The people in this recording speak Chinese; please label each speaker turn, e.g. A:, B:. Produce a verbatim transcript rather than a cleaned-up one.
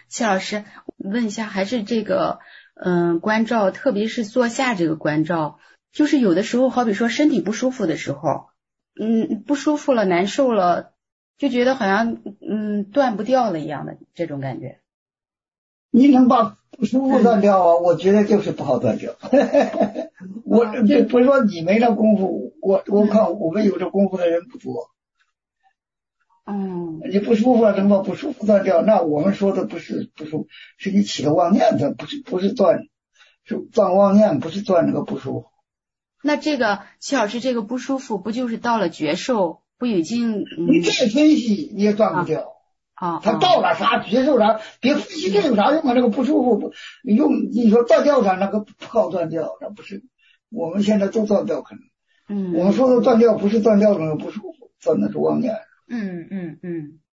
A: 戚老师问一下，还是这个嗯关照，特别是坐下这个关照，就是有的时候好比说身体不舒服的时候，嗯不舒服了难受了，就觉得好像嗯断不掉了一样的这种感觉。
B: 你能把不舒服断掉啊？嗯、我觉得就是不好断掉。我这不是说你没那功夫，我我看我们有这功夫的人不多。
A: 嗯，
B: 你不舒服了，能把不舒服断掉？那我们说的不是不舒服，是你起了妄念的，不是不是断，是断妄念，不是断那个不舒服。
A: 那这个戚老师，这个不舒服不就是到了觉受，不已经、嗯、
B: 你再分析你也断不掉。
A: 啊，
B: 他到了啥觉受啥，别分析这有啥用啊？这个不舒服不用，你说断掉啥，那个不好断掉，那不是我们现在都断掉可能。
A: 嗯，
B: 我们说的断掉不是断掉那个不舒服，断的是妄念。
A: 嗯嗯嗯，